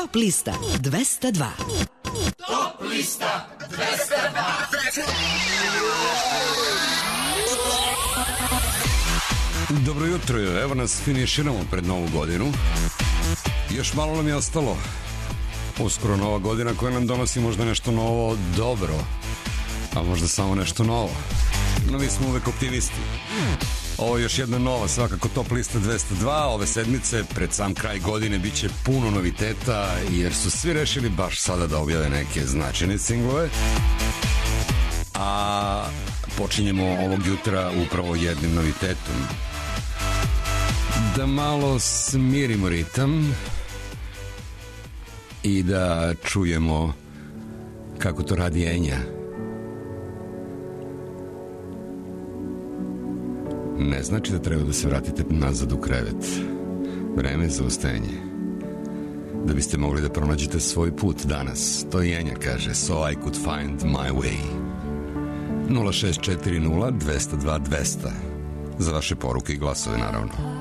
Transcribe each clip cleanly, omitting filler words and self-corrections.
Top lista 202. Top lista 202. Dobro jutro, evo nas, finiširamo pred novu godinu. Još malo nam je ostalo. Uskoro nova godina koja nam donosi možda nešto novo dobro, a možda samo nešto novo. No mi smo uvek optimisti. Ovo je još jedna nova, svakako Top lista 202. Ove sedmice, pred sam kraj godine, bit će puno noviteta, jer su svi rešili baš sada da objave neke značajne singlove. A počinjemo ovog jutra upravo jednim novitetom. Da malo smirimo ritam i da čujemo kako to radi Enja. Ne znači da treba da se vratite nazad u krevet. Vreme je za ustajanje, da biste mogli da pronađete svoj put danas. To i Enja kaže, so I could find my way. 0640 202 200 za vaše poruke i glasove, naravno.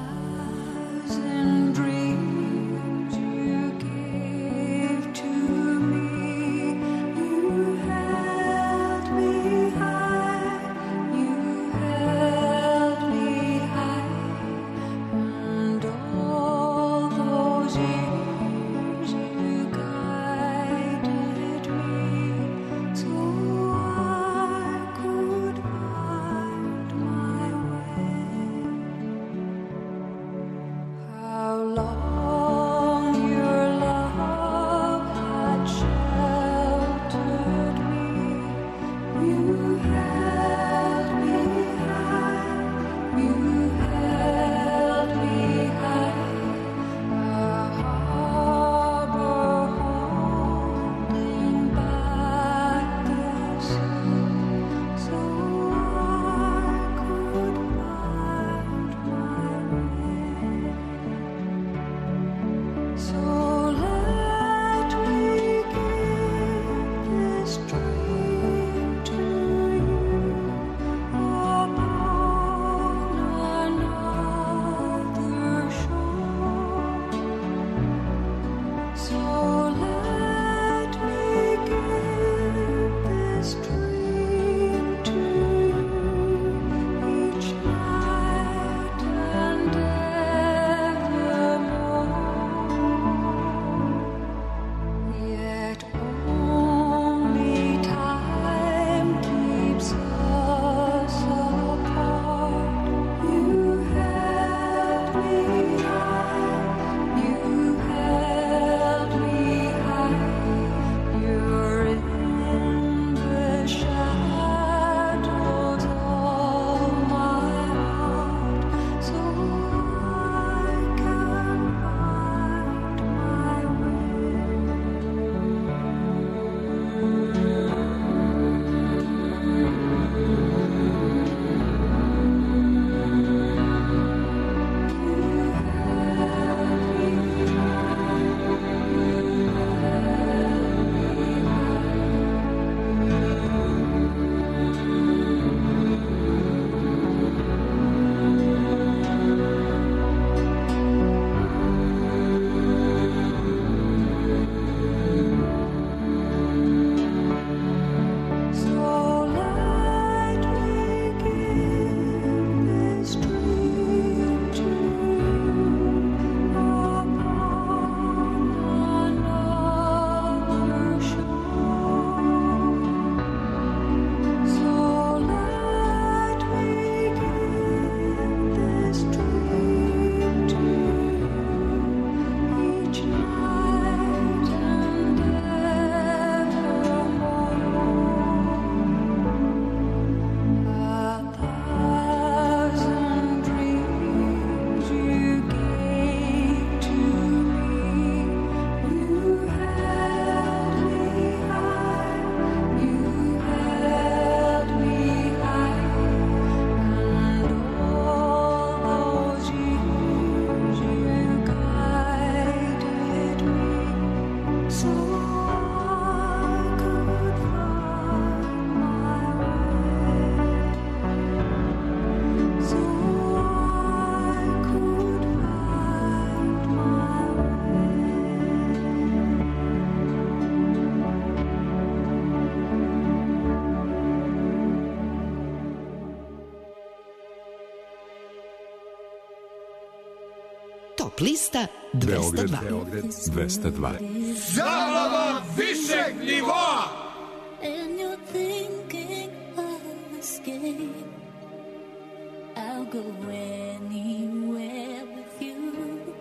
Top lista 202. Beograd 202. Zabava višeg nivoa. And you're thinking of escape. I'll go anywhere with you.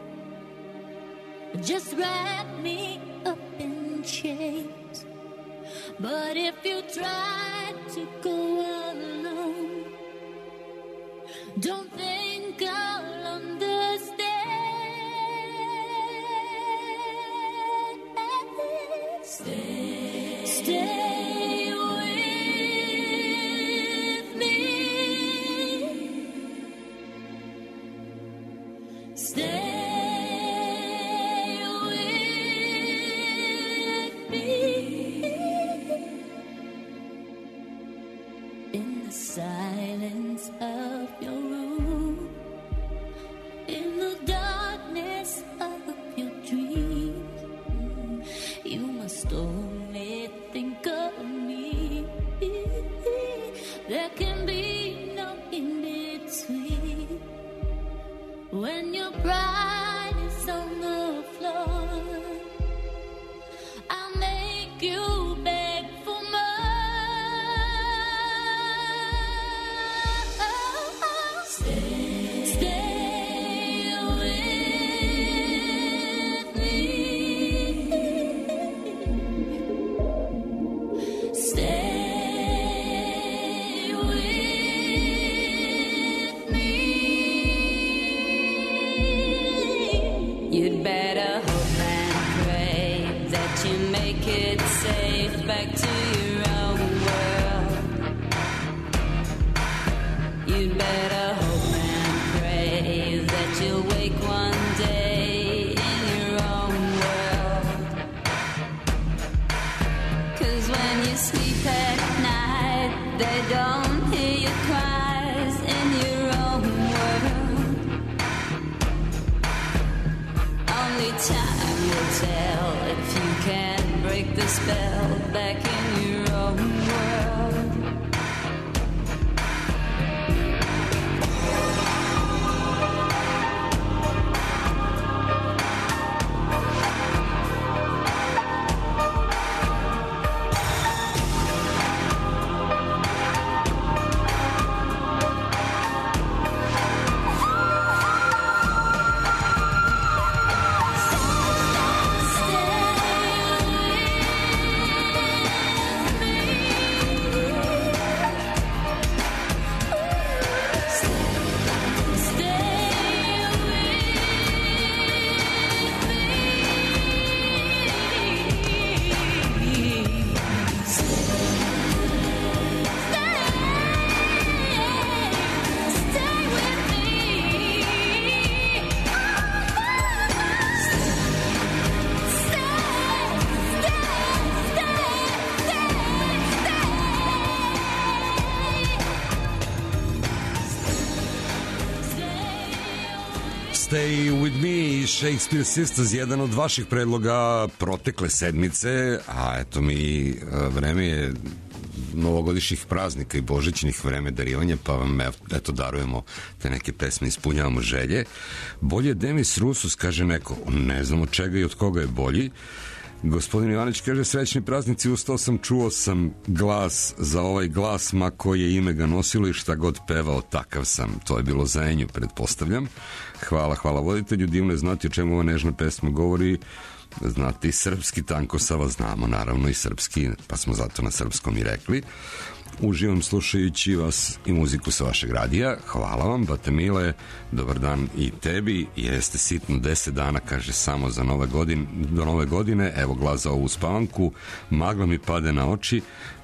Just wrap me up in chains. But if you try to go alone, don't think I'll understand. Stay with me. Stay with me. In the silence of your room, in the darkness of your dreams, you must only think of me. There can be no in between. When your pride is on the floor, I'll make you beg for more. Stay with me. Stay with me. You'd better hope and pray that you make it safe back to your own world. You'd better hope and pray that you'll wake one day in your own world. 'Cause when you sleep at night, they don't hear your cries in your own world. Only time will tell if you can break the spell back in your own world. Stay with me, Shakespeare Sisters, jedan od vaših predloga protekle sedmice, a eto mi vreme je novogodišnjih praznika i božićnih, vreme darivanja, pa vam eto darujemo te neke pesme, ispunjavamo želje. Bolje Demis Roussos, kaže neko, ne znam od čega i od koga je bolji. Gospodin Ivanić kaže, srećni praznici, ustao sam, čuo sam glas za ovaj glas, ma koje ime ga nosilo i šta god pevao, takav sam. To je bilo za Enju, pretpostavljam. Hvala voditelju, divno je znati o čemu ova nežna pesma govori. Znate i srpski, Tanko Sava, znamo naravno i srpski, pa smo zato na srpskom i rekli. Uživam slušajući vas i muziku sa vašeg radija. Hvala vam, Bate Mile, dobar dan i tebi. Jeste sitno 10 dana, kaže, samo za do nove godine. Evo glas za ovu spavanku, magla mi pade na oči,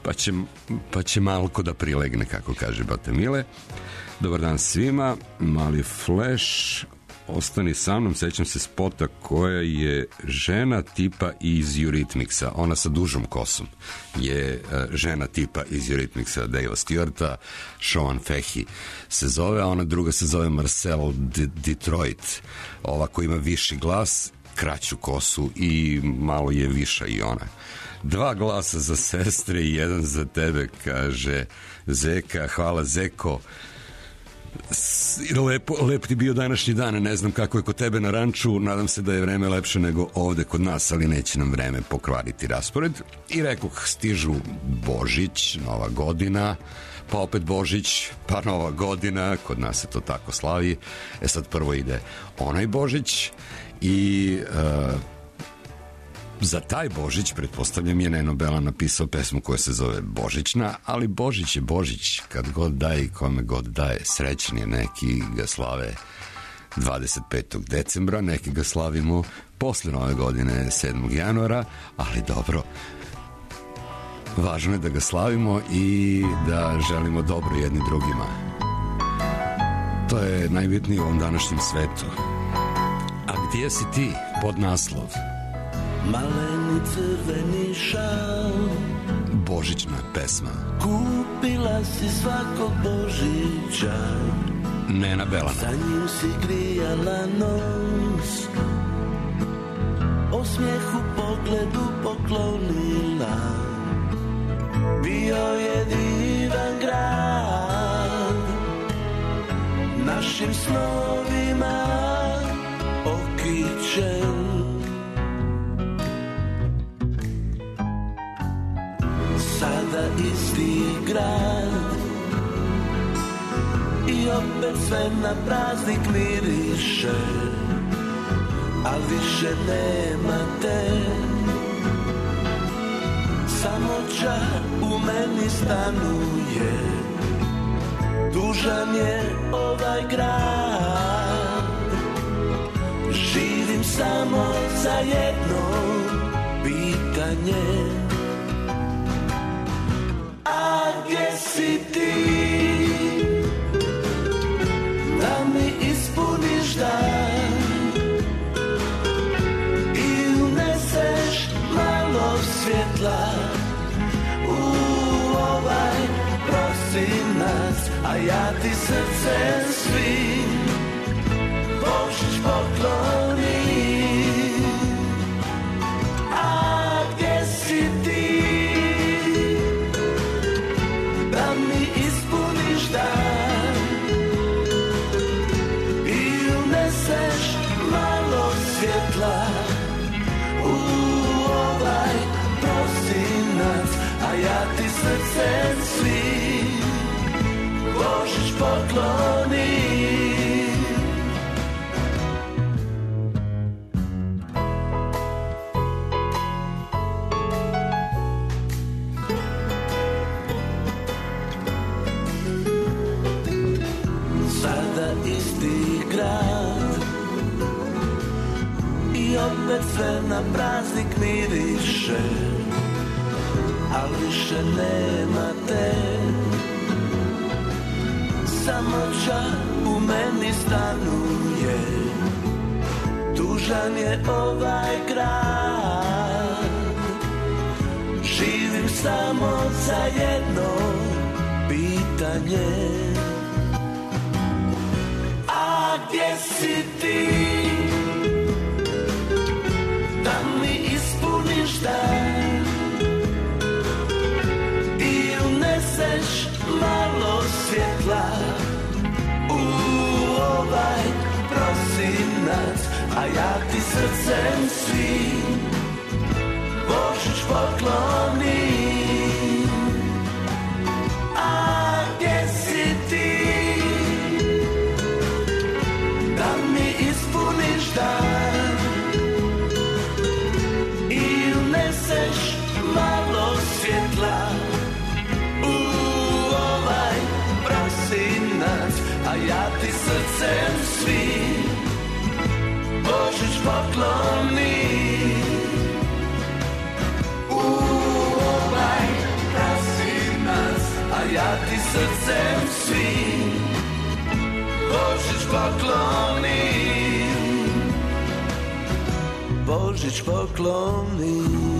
pa će malko da prilegne, kako kaže Bate Mile. Dobar dan svima, mali flash, ostani sa mnom, sećam se spota koja je žena tipa iz Eurythmicsa, ona sa dužom kosom je žena tipa iz Eurythmicsa, Davea Stewarta, Sean Fahey se zove, a ona druga se zove Marcel Detroit, ova koja ima viši glas, kraću kosu i malo je viša i ona. 2 glasa za sestre i 1 za tebe, kaže Zeka. Hvala, Zeko. Lep ti bio današnji dan, ne znam kako je kod tebe na ranču, nadam se da je vreme lepše nego ovde kod nas, ali neće nam vreme pokvariti raspored. I rekoh, stižu Božić, Nova godina, pa opet Božić, pa Nova godina, kod nas se to tako slavi. Sad prvo ide onaj Božić i za taj Božić, pretpostavljam, je Neno Bela napisao pesmu koja se zove Božićna, ali Božić je Božić, kad god daje i kome god daje. Srećni je, neki ga slave 25. decembra, neki ga slavimo posle Nove godine 7. januara, ali dobro, važno je da ga slavimo i da želimo dobro jedni drugima. To je najbitnije u ovom današnjem svetu. A gdje si ti? Pod naslov maleni crveni šal, božićna pesma. Kupila si svakog Božića, Nena Belana. za njim si grijala nos, osmijehu pogledu poklonila. Bio je divan grad, našim snovima okićen. Sada isti grad i opet sve na praznik miriše, al više nema te. Samoća u meni stanuje, tužan je ovaj grad. Živim samo za jedno pitanje, a gdje si ti? Da mi ispuniš dan i uneseš malo svjetla u ovaj prosinac, a ja ti srcem svim Božić poklonim. A gdje si ti? Da mi ispuniš dan i uneseš malo svjetla u ovaj prosinac, a ja ti srcem svim Božić poklonim. Sada isti grad i opet sve na praznik miriše, al više nema te. Samoća u meni stanuje, tužan je ovaj grad. Živim samo za jedno pitanje, a gdje si ti? Da mi ispuniš dan i uneseš malo svjetla u ovaj prosinac, a ja ti srcem svim Božić poklonim. A gdje si ti? Da mi ispuniš dan i uneseš malo svjetla u ovaj prosinac, a ja ti srcem svim Božić poklonim. U ovaj prosinac, a ja ti srcem svim Božić poklonim. Božić poklonim.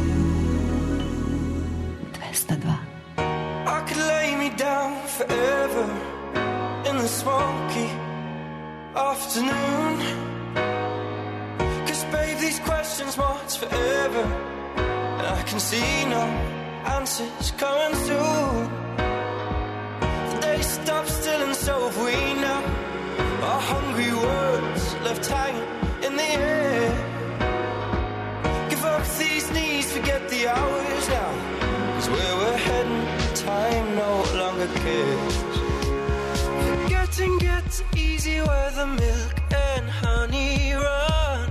202. I could lay me down forever in the smoky afternoon, 'cause babe, these questions last forever, and I can see no answers coming soon. The day stops still and so have we now? Our hungry words left hanging in the air. Give up these knees, forget the hours now, 'cause where we're heading, time no longer cares. Forgetting gets easy where the milk and honey run,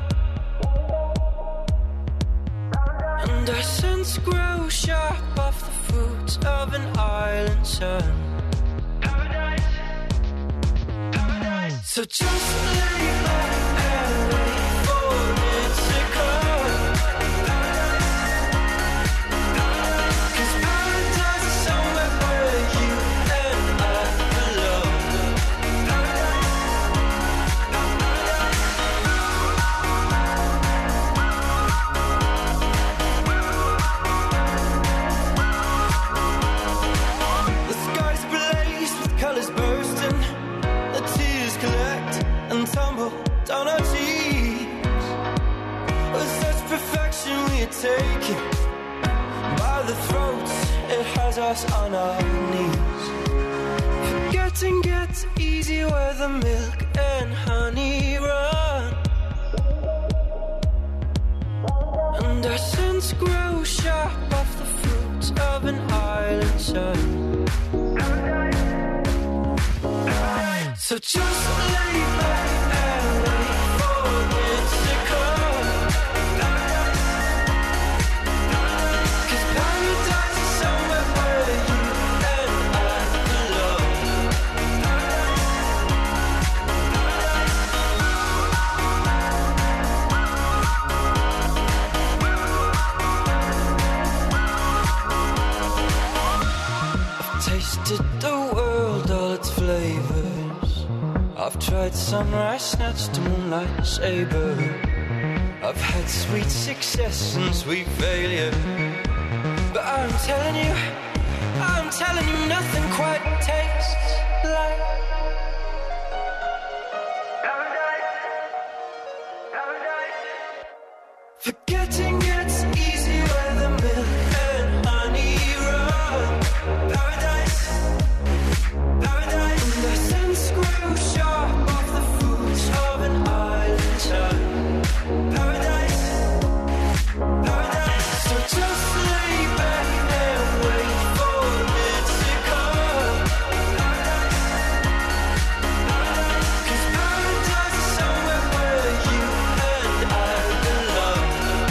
and our sense grows sharp off the fruits of an island sun. Paradise, paradise. So just lay back and wait for it to come. Paradise, paradise. 'Cause paradise is somewhere where you and I belong. The skies blaze with colors bursting, the tears collect and tumble down our cheeks. With such perfection we are taken by the throats, it has us on our knees. Forgetting gets easy where the milk and honey run, and our sense grows sharp off the fruits of an island sun. So just lay back and wait for it to come. 'Cause paradise is somewhere where you and I belong. I've tasted the world, all its flavors. I've tried sunrise, snatched to moonlight saber. I've had sweet success and sweet failure, but I'm telling you, nothing quite tastes like paradise, paradise. Forgetting gets easy where the milk and honey run. Paradise, paradise. And the sense grows sharp off the fruits of an island sun. Paradise, paradise. So just lay back and wait for it to come. Paradise, paradise. 'Cause paradise is somewhere where you and I belong.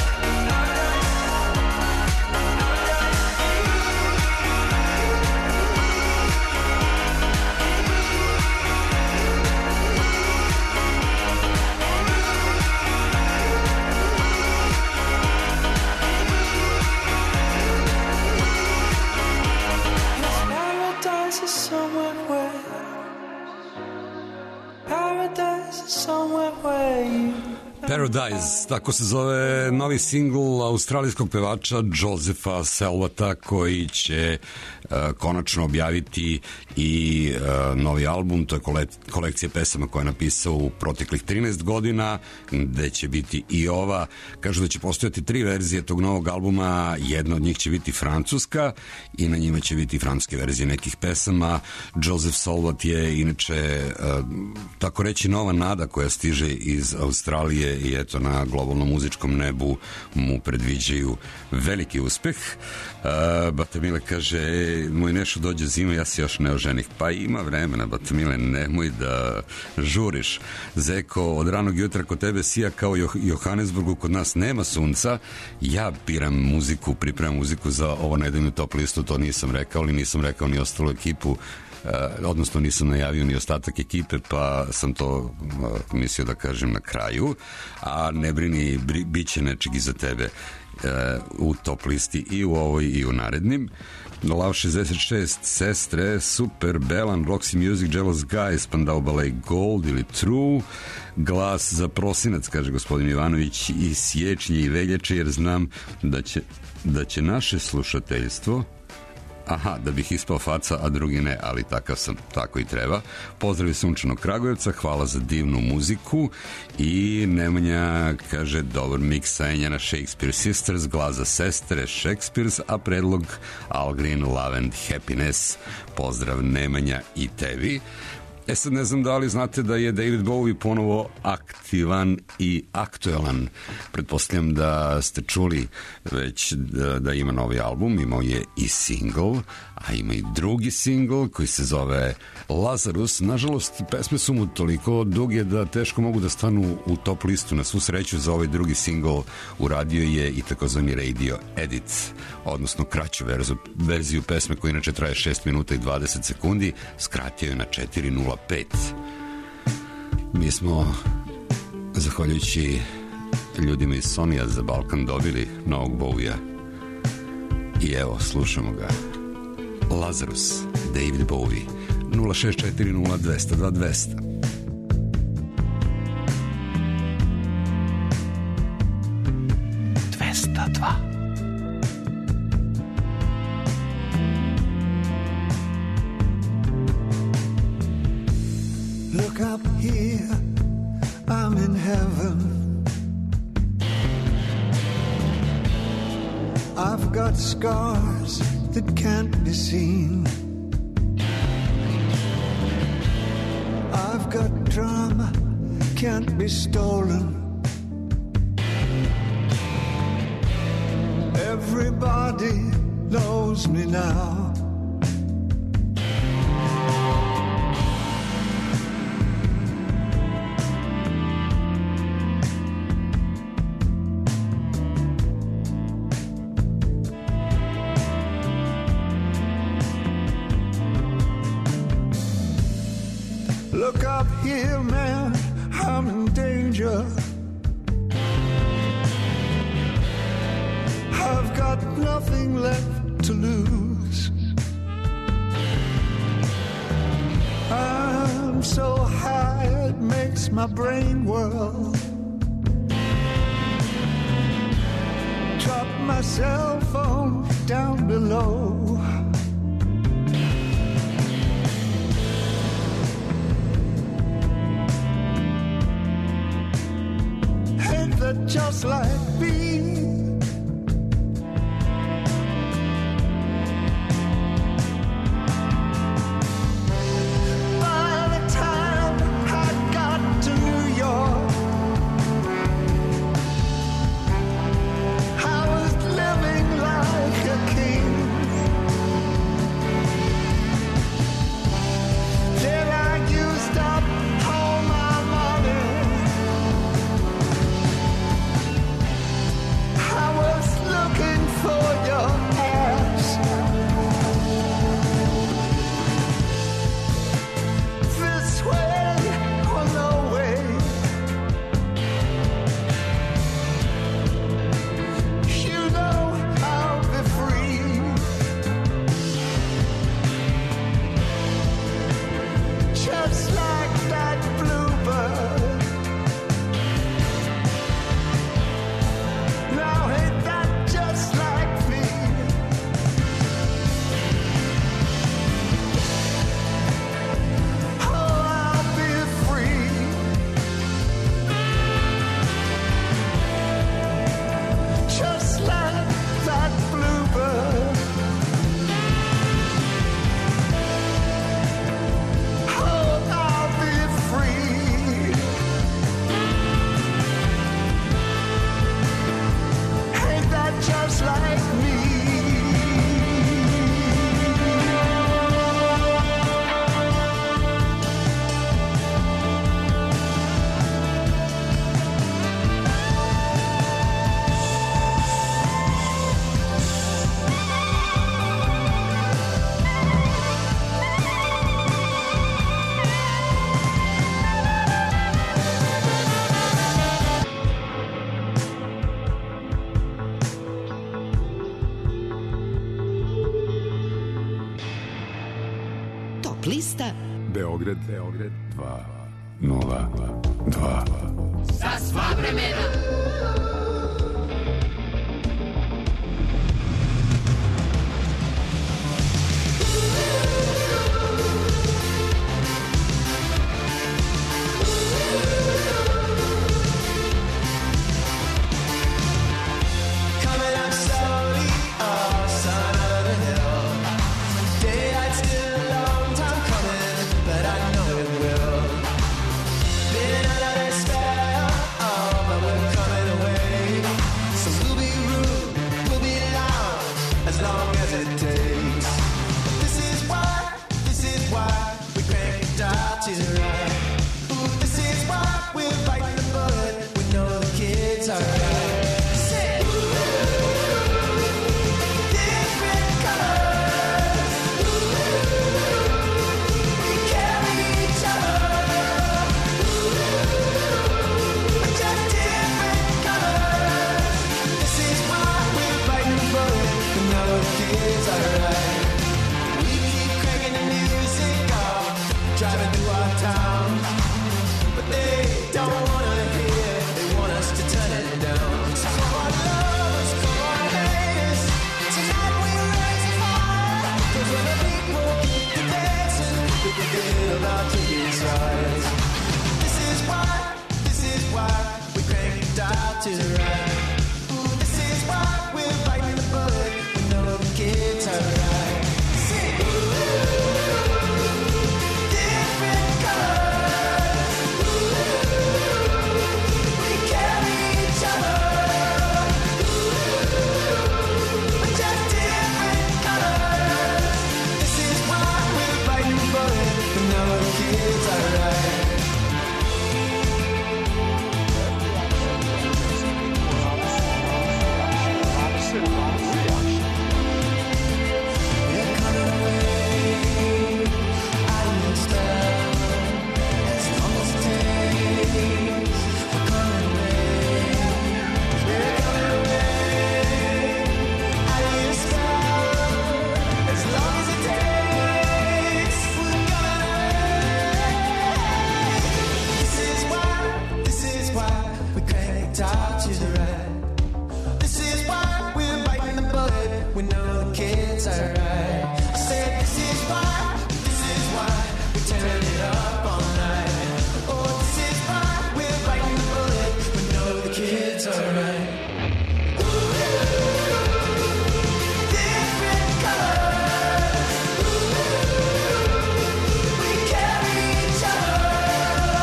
Paradise is somewhere where, paradise is somewhere where you. Paradise, tako se zove novi singl australijskog pevača Josepha Selvata, koji će konačno objaviti i novi album. To je kolekcija pesama koje je napisao u proteklih 13 godina, gde će biti i ova. Kažu da će postojati 3 verzije tog novog albuma, jedna od njih će biti francuska i na njima će biti francuske verzije nekih pesama. Joseph Selvat je inače tako reći nova nada koja stiže iz Australije i eto na globalnom muzičkom nebu mu predviđaju veliki uspeh. Batamile kaže, moj Nešo, dođe zima, ja se još ne oženih. Pa ima vremena, Batamile, nemoj da žuriš. Zeko, od ranog jutra kod tebe sija kao Johannesburgu, kod nas nema sunca. Ja biram muziku, pripremam muziku za ovo nedeljnu top listu, to nisam rekao, ali nisam rekao ni ostalu ekipu, odnosno nisam najavio ni ostatak ekipe, pa sam to mislio da kažem na kraju. A ne brini, bit će nečeg iza tebe u top listi i u ovoj i u narednim. Lav 66, Sestre, Super, Belan, Roxy Music, Jealous Guys, Spandau Ballet, Gold ili True, Glas za prosinac, kaže gospodin Ivanović, i siječnje i veljače, jer znam da će naše slušateljstvo, da bih ispao faca, a drugi ne, ali takav sam, tako i treba. Pozdrav iz sunčanog Kragujevca, hvala za divnu muziku. I Nemanja kaže, dobar miks sajanja na Shakespeare Sisters, Glas za sestre, Shakespeare's, a predlog Al Green, Love and Happiness. Pozdrav Nemanja i tebi. Sad ne znam da li znate da je David Bowie ponovo aktivan i aktuelan. Pretpostavljam da ste čuli već da ima novi album, imao je i single, a ima i drugi single koji se zove Lazarus. Nažalost, pesme su mu toliko duge da teško mogu da stanu u top listu. Na svu sreću za ovaj drugi single uradio je i takozvani radio edit, odnosno kraću verziju pesme koja inače traje 6 minuta i 20 sekundi, skratio je na 4:05. Mi smo, zahvaljujući ljudima iz Sonija za Balkan, dobili novog Bowija i evo, slušamo ga. Lazarus, David Bowie, 0640200200. Look up here, I'm in heaven. I've got scars that can't be seen. I've got drama, can't be stolen. Everybody knows me now. Look up here, man, I'm in danger. I've got nothing left to lose. I'm so high it makes my brain whirl. Drop my cell phone down below. Just like me. By the time I got to New York, I was living like a king. Then I used up all my money. Looking for your ass. This way or no way. You know I'll be free. Just like that bluebird. Now ain't that just like me? Oh, I'll be free. Just like that bluebird. Oh, I'll be free. Ain't that just like me? Top lista Beograd 202. Za sva vremena. Coming up slowly, oh, son of a hill. Daylight's still a long time coming, but I know it will. we know the kids are right. I said this is why we turn it up all night. Oh, this is why we're biting the bullet, we know the kids are right. Different colors, we carry each other.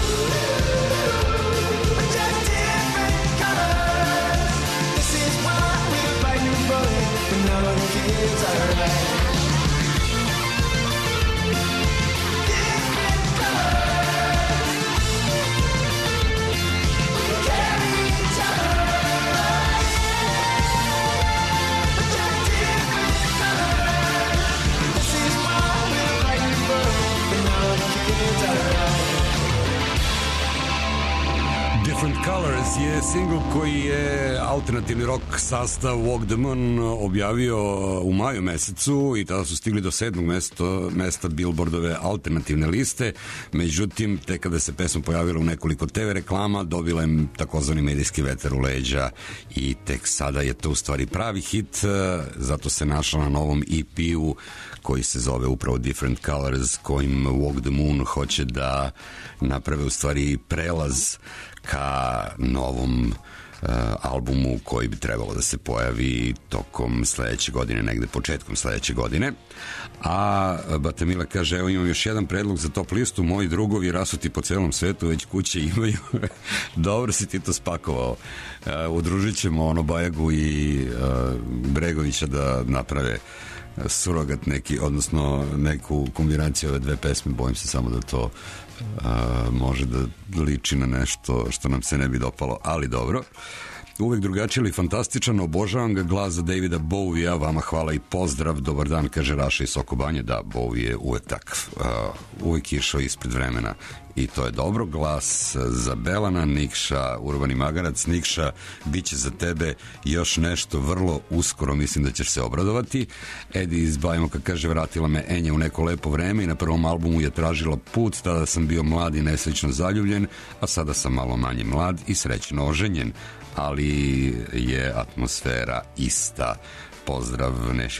Just different colors. This is why we're biting the bullet, we know the kids are right. Different Colors je singl koji je alternativni rock sastav Walk the Moon objavio u maju mesecu i tada su stigli do 7. mesta Billboardove alternativne liste. Međutim, tek kada se pesma pojavila u nekoliko TV reklama, dobila je takozvani medijski vetar u leđa i tek sada je to u stvari pravi hit, zato se našla na novom EP-u koji se zove upravo Different Colors, kojim Walk the Moon hoće da naprave u stvari prelaz ka novom albumu koji bi trebalo da se pojavi tokom sledeće godine, negde početkom sledeće godine. A Batamila kaže, evo imam još jedan predlog za top listu, moji drugovi rasuti po celom svetu već kuće imaju. Dobro si ti to spakovao. Udružit ćemo Bajagu i Bregovića da naprave surogat neki, odnosno neku kombinaciju ove dve pesme. Bojim se samo da to može da liči na nešto što nam se ne bi dopalo, ali dobro. Uvek drugačiji ili fantastičan, obožavam ga, glas za Davida Bowie-a, vama hvala i pozdrav, dobar dan, kaže Raša iz Sokobanje. Da, Bowie je uvek takav, uvek išao ispred vremena i to je dobro. Glas za Belana, Nikša, Urbani Magarac. Nikša, bit će za tebe još nešto vrlo uskoro, mislim da ćeš se obradovati. Edi iz Bajmoka kaže, vratila me Enja u neko lepo vreme i na prvom albumu je tražila put, tada sam bio mlad i nesrećno zaljubljen, a sada sam malo manje mlad i srećno oženjen, ali je atmosfera ista. Pozdrav Neši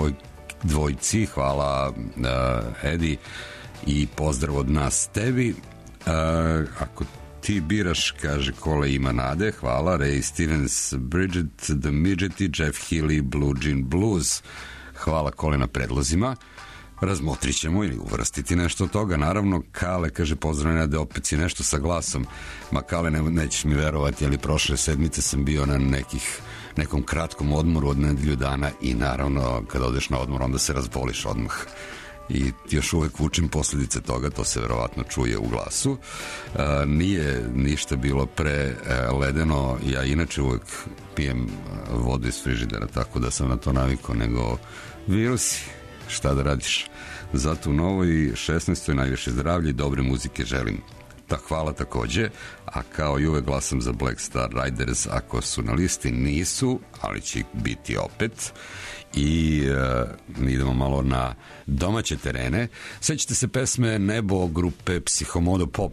202, hvala Edi i pozdrav od nas tebi. Ako ti biraš, kaže Kole ima nade, hvala. Ray Stevens, Bridget, The Midgeti, Jeff Healy, Blue Jean Blues, hvala Kole na predlozima. Razmotrit ćemo ili uvrstiti nešto od toga. Naravno, Kale kaže, pozdravljena da opet si nešto sa glasom. Ma Kale, nećeš mi verovati, ali prošle sedmice sam bio na nekom kratkom odmoru od nedelju dana i naravno kada odeš na odmor onda se razboliš odmah. I još uvek vučim posljedice toga, to se verovatno čuje u glasu. Nije ništa bilo ledeno, ja inače uvek pijem vodu iz frižidera, tako da sam na to navikao, nego virusi, šta da radiš. Zato u novoj 16. najviše zdravlje i dobre muzike želim. Hvala takođe, a kao i uvek glasam za Black Star Riders, ako su na listi, nisu, ali će biti opet. I idemo malo na domaće terene. Sećate se pesme Nebo grupe Psihomodo Pop?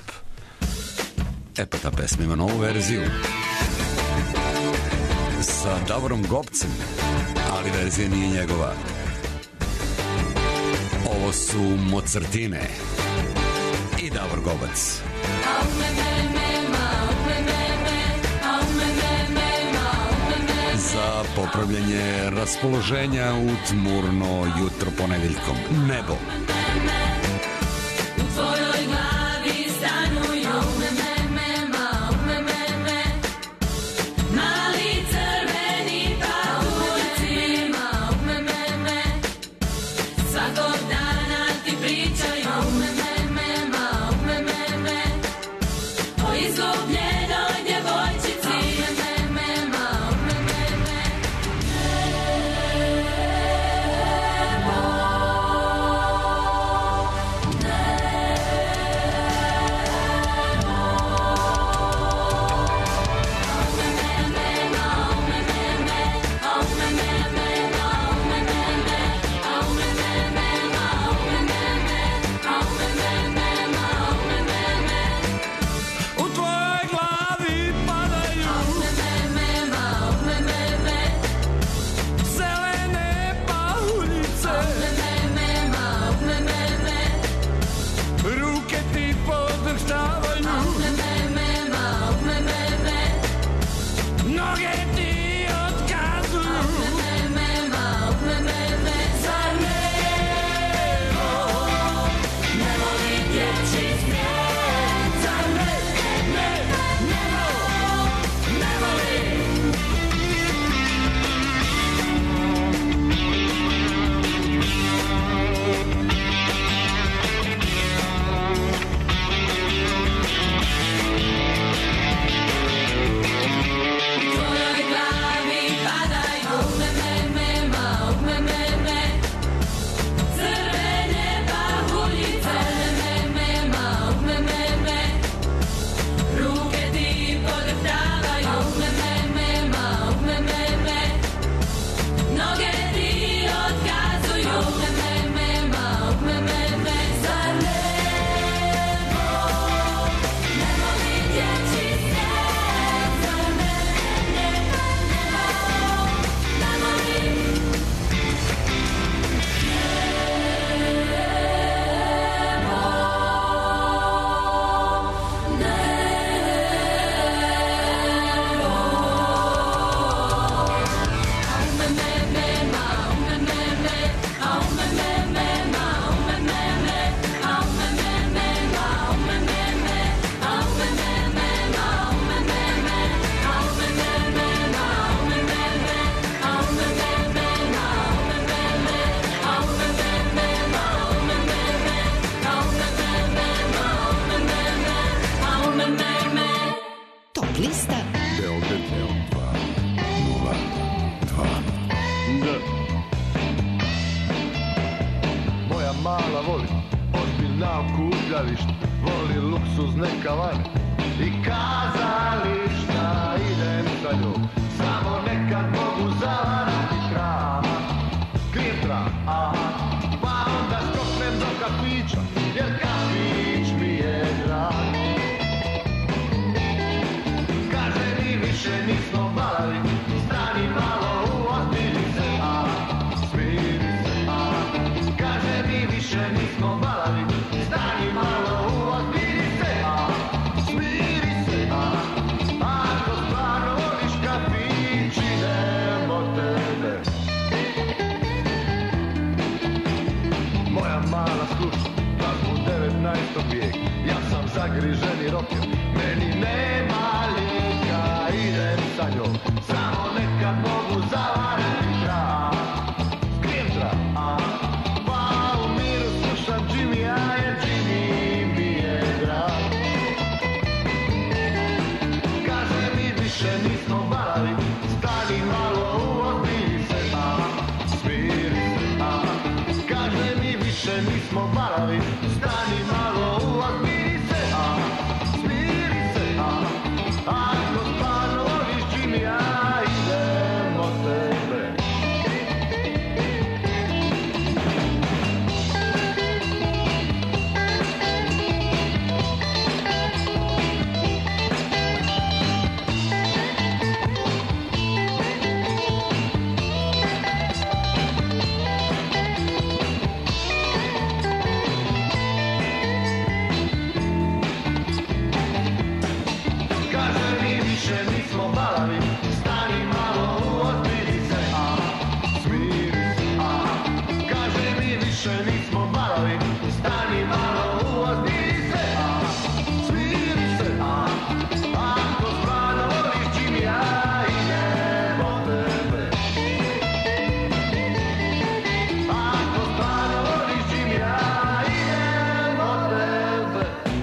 E pa ta pesma ima novu verziju sa Davorom Gopcem, ali verzija nije njegova. Ovo su Mozartine i Davor Gobac. Za popravljanje raspoloženja u tmurno jutro ponedeljkom. Nebo. U tvojoj glavi stanuju mali crveni pauci, svakog dana ti pričaju o izgubljenoj djevojčici. voli ozbiljna okupljališta, voli luksuzne kavane i kazališta. Idem sa njom, samo nekad mogu zavarati trava, krijem trava, pa onda skoknem do kafića, jer kafić mi je drag. Kaže mi više nismo balavi, stani malo uozbilji se, smiri se, kaže mi više nismo balavi, stani malo uozbilji se, smiri se, ako stvarno voliš kafić, idem od tebe. Moja mala sluša, da smo u 19. vijeku, ja sam zagriženi roker, meni nema lijeka, idem sa njom, samo nekad mogu zavarati trava, skrijem trava, pa u miru slušam Jimmya, jer Jimmy mi je drag. Kaže mi više nismo balavi, stani malo uozbilji se, smiri se, kaže mi više nismo balavi, stani malo uozbilji se, smiri se, ako stvarno voliš Jimmya, idem od tebe. Kaže mi više nismo balavi, stani malo uozbilji se, smiri se, kaže mi više nismo balavi, stani malo uozbilji se, smiri se, ako stvarno voliš Jimmya, idem od tebe. Ako stvarno voliš Jimmya, idem od tebe.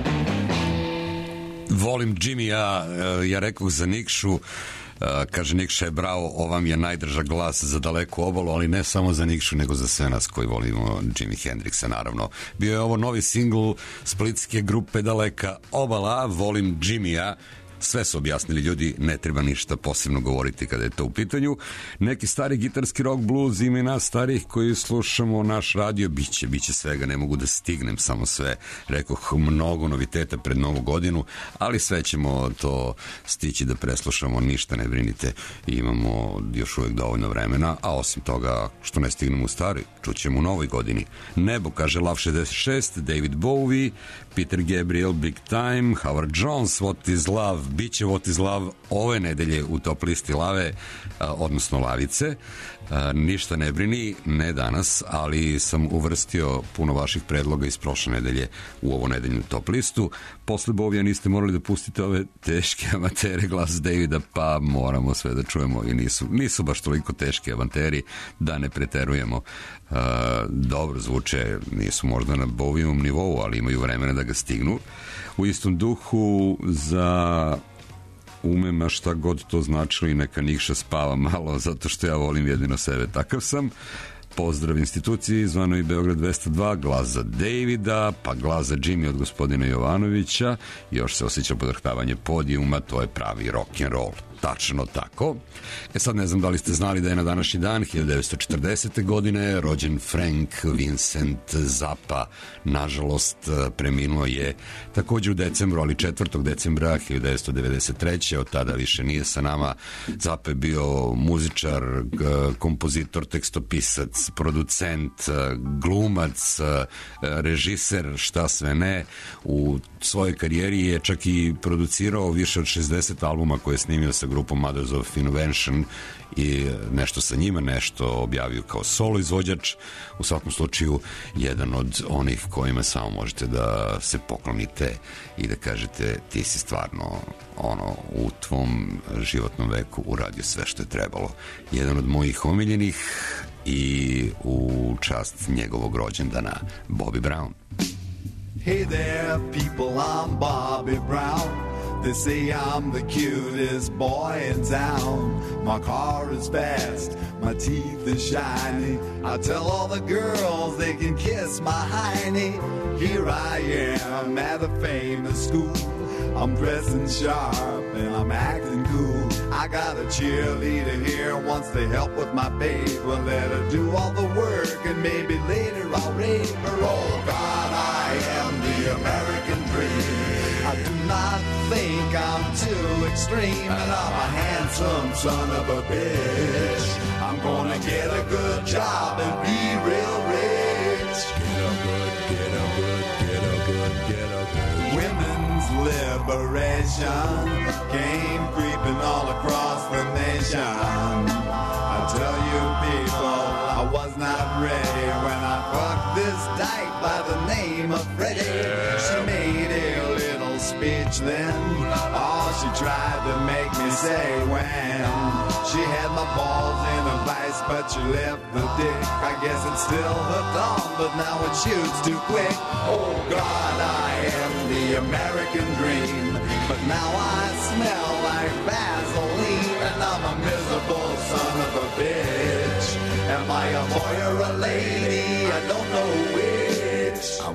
Volim Jimmya, ja rekoh za Nikšu, kaže Nikša je bravo, ova mi je najdrža glas za daleku obalu, ali ne samo za Nikšu, nego za sve nas koji volimo Jimi Hendrixa, naravno. Bio je ovo novi singl splitske grupe Daleka obala, Volim Jimmya. Sve su objasnili ljudi, ne treba ništa posebno govoriti kada je to u pitanju. Neki stari gitarski rock, blues, ima i nas starih koji slušamo naš radio, biće svega, ne mogu da stignem samo sve. Rekoh, mnogo noviteta pred novu godinu, ali sve ćemo to stići da preslušamo, ništa ne brinite, imamo još uvek dovoljno vremena, a osim toga što ne stignemo u stari, čućemo u novoj godini. Nebo, kaže Love 66, David Bowie, Peter Gabriel, Big Time, Howard Jones, What is Love, biće What is Love ove nedelje u top listi Lave, odnosno Lavice. Ništa ne brini, ne danas, ali sam uvrstio puno vaših predloga iz prošle nedelje u ovo nedeljnu top listu. Posle Bovija niste morali da pustite ove teške amatere, glas Davida, pa moramo sve da čujemo i nisu baš toliko teški amateri, da ne preterujemo. Dobro zvuče, nisu možda na Bovijevom nivou, ali imaju vremena da ga stignu. U istom duhu za umema šta god to značilo i neka Nikša spava malo, zato što ja volim jedino sebe, takav sam. Pozdrav instituciji, zvano i Beograd 202, glas za Davida, pa glas za Jimmy od gospodina Jovanovića, još se osjeća podrhtavanje podijuma, to je pravi rock'n'roll. Tačno tako. Sad ne znam da li ste znali da je na današnji dan 1940. godine rođen Frank Vincent Zappa. Nažalost, preminuo je također u decembru, ali 4. decembra 1993. Od tada više nije sa nama. Zappa je bio muzičar, kompozitor, tekstopisac, producent, glumac, režiser, šta sve ne. U svojoj karijeri je čak i producirao više od 60 albuma koje je snimio sa grupom Mothers of Invention i nešto sa njima, nešto objavio kao solo izvođač. U svakom slučaju jedan od onih kojima samo možete da se poklonite i da kažete ti si stvarno u tvom životnom veku uradio sve što je trebalo. Jedan od mojih omiljenih i u čast njegovog rođendana, Bobby Brown. Hey there, people, I'm Bobby Brown. They say I'm the cutest boy in town. My car is fast, my teeth are shiny. I tell all the girls they can kiss my hiney. Here I am at a famous school. I'm dressing sharp and I'm acting cool. I got a cheerleader here, wants to help with my paper. Let her do all the work and maybe later I'll rape her. Oh God, I am the American dream. I do not think I'm too extreme, and I'm a handsome son of a bitch. I'm gonna get a good job and be real rich. Get a good. Women's liberation came creeping all across the nation. I tell you people, I was not ready when I fucked this dyke by the name of Freddie. She made a little speech then. Oh, she tried to make me say when. She had my balls in a vice, but she left the dick. I guess it's still hooked on, but now it shoots too quick. Oh God, I am the American dream, but now I smell like Vaseline, and I'm a miserable son of a bitch. Am I a boy or a lady? I don't know which. I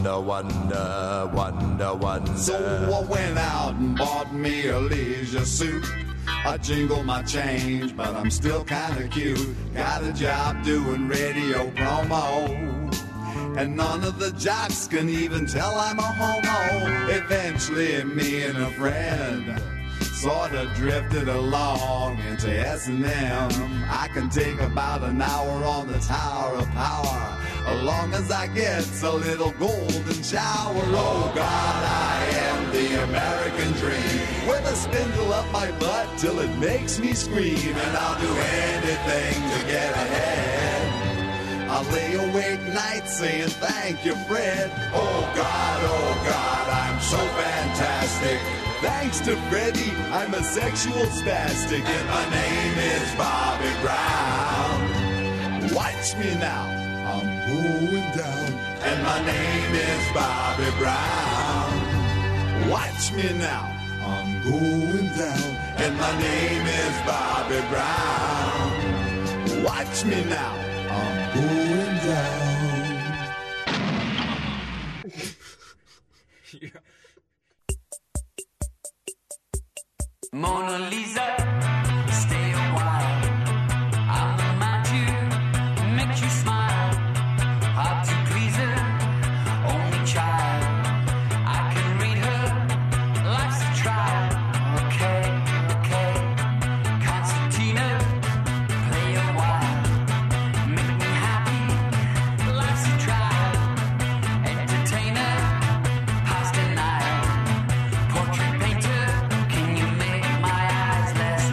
wonder. So I went out and bought me a leisure suit. I jingle my change, but I'm still kinda cute. Got a job doing radio promo, and none of the jocks can even tell I'm a homo. Eventually me and a friend sorta drifted along into S&M. I can take about an hour on the Tower of Power, as long as I get a little golden shower. Oh God, I am the American dream, with a spindle up my butt till it makes me scream, and I'll do anything to get ahead. I'll lay awake nights saying thank you, Fred. Oh God, I'm so fantastic. Thanks to Freddie, I'm a sexual spastic, and my name is Bobby Brown. Watch me now, I'm going down, and my name is Bobby Brown. Watch me now, I'm going down, and my name is Bobby Brown. Watch me now, I'm going down. Mona Lisa, stay a while. I'll remind you, make you smile. Hard to please her, only child. I can read her, life's a trial. Okay. Concertina, play a while. Make me happy, life's a trial. Entertainer, past denial. Portrait painter, can you make my eyes less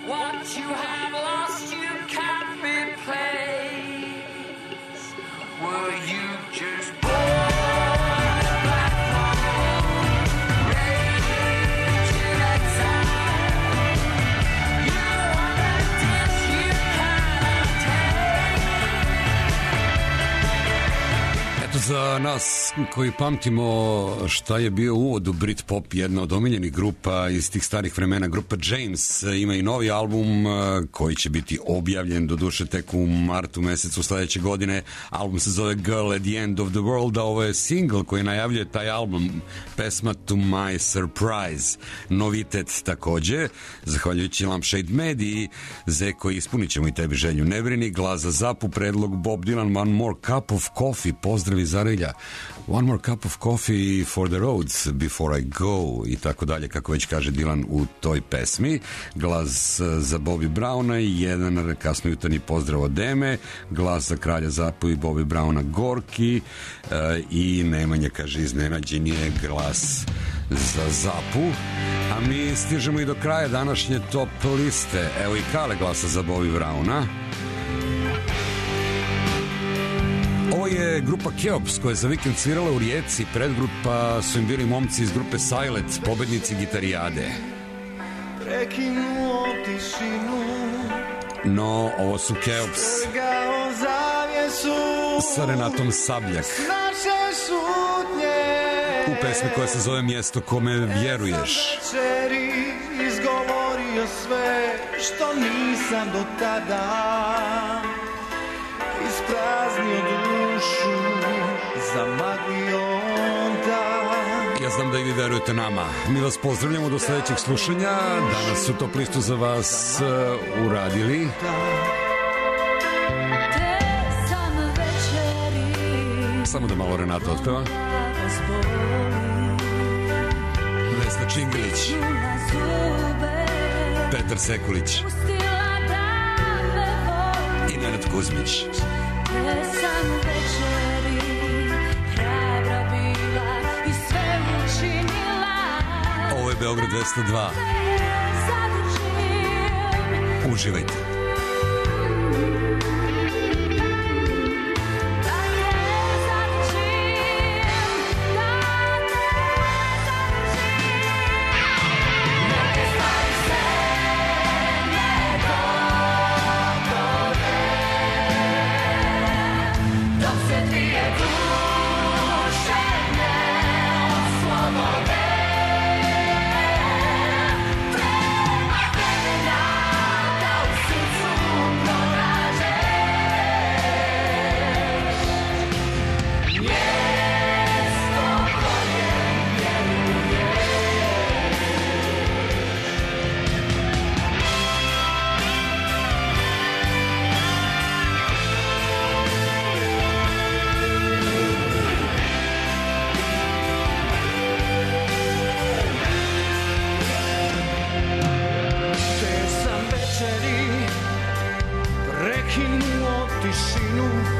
What you have lost, you can't replace. Were you just born a black hole, raging exile? You want a dish you cannot take. Eto, za nas koji pamtimo šta je bio uvod u Britpop, jedna od omiljenih grupa iz tih starih vremena, grupa James, ima i novi album koji će biti objavljen doduše tek u martu mesecu sledeće godine. Album se zove Girl at the End of the World, a ovo je single koji najavljuje taj album, pesma To My Surprise, novitet takođe, zahvaljujući Lampshade Mediji. Zeko, ispunit ćemo i tebi želju, ne brini. Glas za Zapu, predlog Bob Dylan, One More Cup of Coffee, pozdrav iz Arilja, One More Cup of Coffee for the roads before I go, i tako dalje, kako već kaže Dylan u toj pesmi. Glas za Bobby Browna i jedan kasnojutarnji pozdrav od Eme. Glas za Kralja Zapu i Bobby Browna Gorki, i Nemanja kaže iznenađen je glas za Zapu. A mi stižemo i do kraja današnje top liste. Evo i Kale glasa za Bobby Browna. Ovo je grupa Keops koja je za vikend svirala u Rijeci. Predgrupa su im bili momci iz grupe Silent, pobednici Gitarijade. Prekinuo tišinu, No, ovo su Keops trgao zavjesu sa Renatom Sabljak naše šutnje. u pesmi koja se zove Mjesto kome vjeruješ. Večeri izgovorio sve što nisam do tada, ispraznio dušu, zamaglio dan. Ja znam da i vi verujete nama. Mi vas pozdravljamo do sledećeg slušanja. Danas su top listu za vas uradili samo da malo Renata otpeva, Vesna Čingilić, Petar Sekulić i Nenad Kuzmić. Ovo je Beograd 202. Uživajte. Prekinuo tišinu,